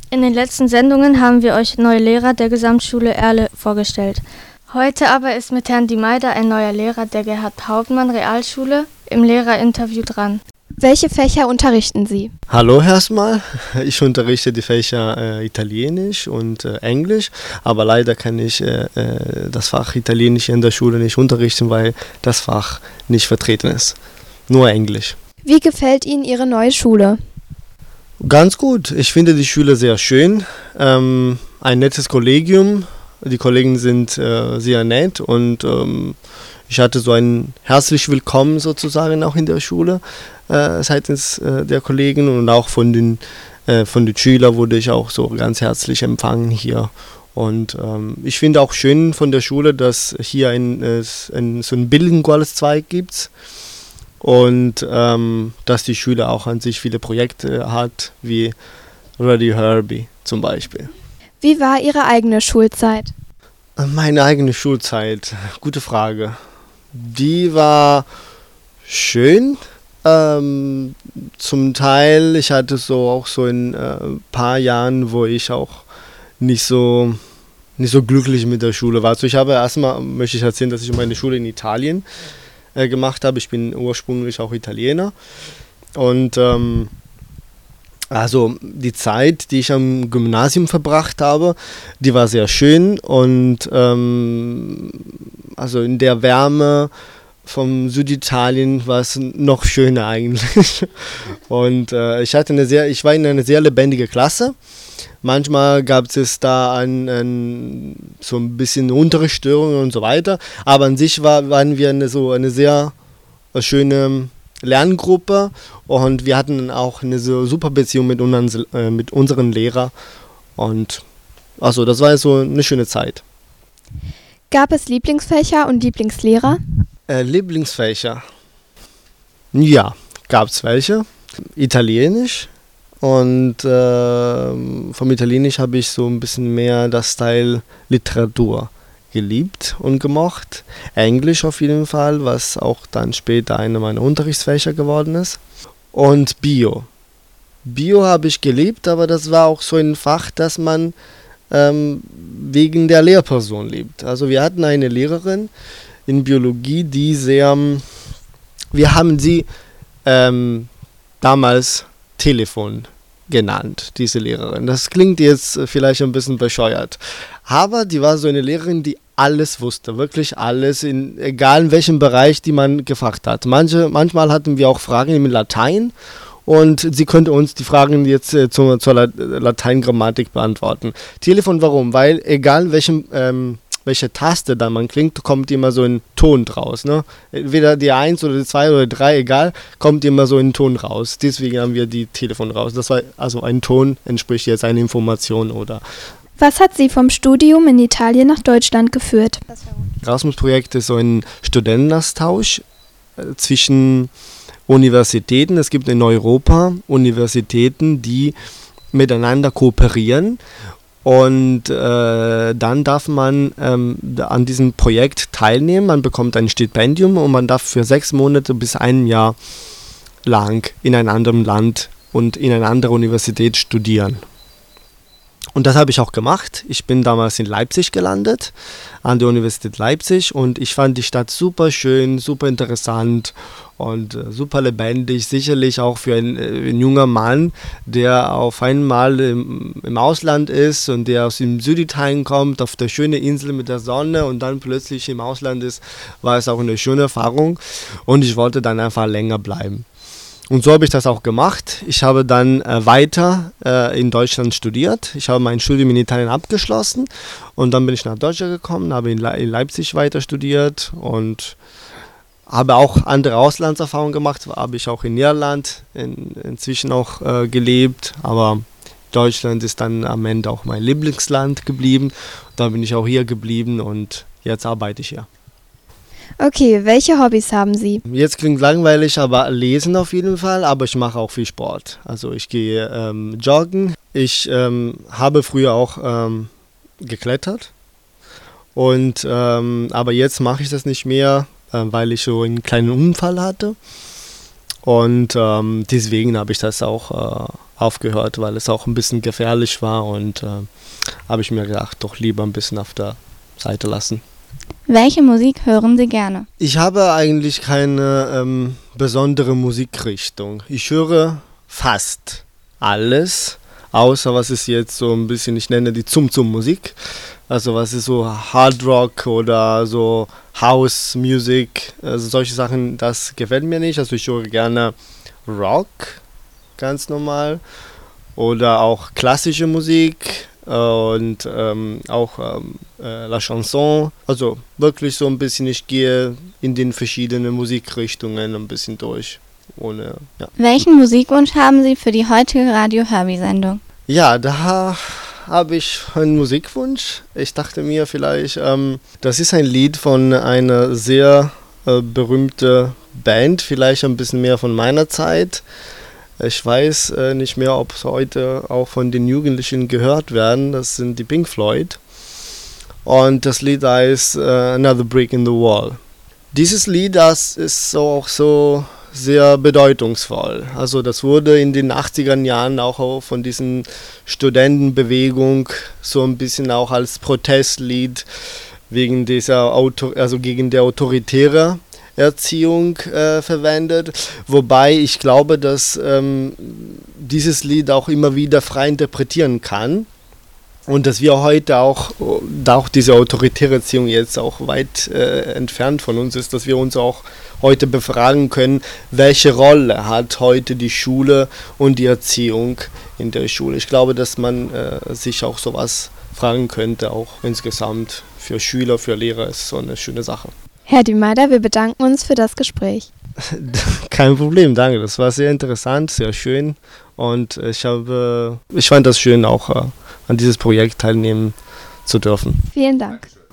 In den letzten Sendungen haben wir euch neue Lehrer der Gesamtschule Erle vorgestellt. Heute aber ist mit Herrn Diemeider ein neuer Lehrer der Gerhard-Hauptmann-Realschule im Lehrerinterview dran. Welche Fächer unterrichten Sie? Hallo erstmal, ich unterrichte die Fächer Italienisch und Englisch, aber leider kann ich das Fach Italienisch in der Schule nicht unterrichten, weil das Fach nicht vertreten ist. Nur Englisch. Wie gefällt Ihnen Ihre neue Schule? Ganz gut, ich finde die Schule sehr schön, ein nettes Kollegium, die Kollegen sind sehr nett und ich hatte so ein herzlich willkommen sozusagen auch in der Schule seitens der Kollegen und auch von den Schülern wurde ich auch so ganz herzlich empfangen hier. Und ich finde auch schön von der Schule, dass hier so ein bilinguales Zweig gibt und dass die Schule auch an sich viele Projekte hat, wie Ready Herbie zum Beispiel. Wie war Ihre eigene Schulzeit? Meine eigene Schulzeit, gute Frage. Die war schön. Zum Teil, ich hatte auch so in paar Jahren, wo ich auch nicht so glücklich mit der Schule war. Also ich habe erstmal, möchte ich erzählen, dass ich meine Schule in Italien gemacht habe. Ich bin ursprünglich auch Italiener. Und also die Zeit, die ich am Gymnasium verbracht habe, die war sehr schön und also in der Wärme vom Süditalien war es noch schöner eigentlich. Und ich war in einer sehr lebendigen Klasse. Manchmal gab es da so ein bisschen Unterrichtsstörungen und so weiter. Aber an sich waren wir eine sehr schöne Lerngruppe und wir hatten auch eine so super Beziehung mit unseren Lehrern. Und also das war so eine schöne Zeit. Gab es Lieblingsfächer und Lieblingslehrer? Lieblingsfächer? Ja, gab es welche. Italienisch und vom Italienisch habe ich so ein bisschen mehr das Teil Literatur geliebt und gemocht. Englisch auf jeden Fall, was auch dann später einer meiner Unterrichtsfächer geworden ist. Und Bio. Bio habe ich geliebt, aber das war auch so ein Fach, das man wegen der Lehrperson liebt. Also wir hatten eine Lehrerin in Biologie, wir haben sie damals Telefon genannt, diese Lehrerin. Das klingt jetzt vielleicht ein bisschen bescheuert, aber die war so eine Lehrerin, die alles wusste, wirklich alles, egal in welchem Bereich, die man gefragt hat. Manchmal hatten wir auch Fragen im Latein und sie könnte uns die Fragen jetzt zur Lateingrammatik beantworten. Telefon, warum? Weil egal welche Taste da man klingt, kommt immer so ein Ton draus. Ne? Entweder die 1 oder die 2 oder die 3, egal, kommt immer so ein Ton raus. Deswegen haben wir die Telefon raus. Das war also ein Ton, entspricht jetzt einer Information oder. Was hat Sie vom Studium in Italien nach Deutschland geführt? Erasmus-Projekt ist so ein Studentenaustausch zwischen Universitäten. Es gibt in Europa Universitäten, die miteinander kooperieren. Und dann darf man an diesem Projekt teilnehmen. Man bekommt ein Stipendium und man darf für 6 Monate bis 1 Jahr lang in einem anderen Land und in einer anderen Universität studieren. Und das habe ich auch gemacht. Ich bin damals in Leipzig gelandet, an der Universität Leipzig. Und ich fand die Stadt super schön, super interessant und super lebendig. Sicherlich auch für ein junger Mann, der auf einmal im Ausland ist und der aus dem Süditalien kommt, auf der schönen Insel mit der Sonne und dann plötzlich im Ausland ist, war es auch eine schöne Erfahrung. Und ich wollte dann einfach länger bleiben. Und so habe ich das auch gemacht. Ich habe dann weiter in Deutschland studiert. Ich habe mein Studium in Italien abgeschlossen und dann bin ich nach Deutschland gekommen, habe in Leipzig weiter studiert und habe auch andere Auslandserfahrungen gemacht. Habe ich auch in Niederland inzwischen auch gelebt, aber Deutschland ist dann am Ende auch mein Lieblingsland geblieben. Da bin ich auch hier geblieben und jetzt arbeite ich hier. Okay, welche Hobbys haben Sie? Jetzt klingt langweilig, aber lesen auf jeden Fall, aber ich mache auch viel Sport. Also ich gehe joggen. Ich habe früher auch geklettert und aber jetzt mache ich das nicht mehr, weil ich so einen kleinen Unfall hatte Und deswegen habe ich das auch aufgehört, weil es auch ein bisschen gefährlich war und habe ich mir gedacht, doch lieber ein bisschen auf der Seite lassen. Welche Musik hören Sie gerne? Ich habe eigentlich keine besondere Musikrichtung. Ich höre fast alles, außer was ist jetzt so ein bisschen, ich nenne die Zum-Zum-Musik. Also was ist so Hard Rock oder so House Music, also solche Sachen, das gefällt mir nicht. Also ich höre gerne Rock, ganz normal, oder auch klassische Musik und auch La Chanson. Also wirklich so ein bisschen, ich gehe in den verschiedenen Musikrichtungen ein bisschen durch. Welchen Musikwunsch haben Sie für die heutige Radio-Hörbi-Sendung? Ja, da habe ich einen Musikwunsch. Ich dachte mir vielleicht, das ist ein Lied von einer sehr berühmten Band, vielleicht ein bisschen mehr von meiner Zeit. Ich weiß nicht mehr, ob es heute auch von den Jugendlichen gehört werden. Das sind die Pink Floyd. Und das Lied heißt Another Brick in the Wall. Dieses Lied, das ist auch so sehr bedeutungsvoll. Also das wurde in den 80er Jahren auch von diesen Studentenbewegung so ein bisschen auch als Protestlied wegen dieser gegen die autoritäre Erziehung verwendet. Wobei ich glaube, dass dieses Lied auch immer wieder frei interpretieren kann. Und dass wir heute auch, da auch diese autoritäre Erziehung jetzt auch weit entfernt von uns ist, dass wir uns auch heute befragen können, welche Rolle hat heute die Schule und die Erziehung in der Schule. Ich glaube, dass man sich auch sowas fragen könnte, auch insgesamt für Schüler, für Lehrer ist so eine schöne Sache. Herr Dimeider, wir bedanken uns für das Gespräch. Kein Problem, danke. Das war sehr interessant, sehr schön und ich fand das schön, auch an dieses Projekt teilnehmen zu dürfen. Vielen Dank.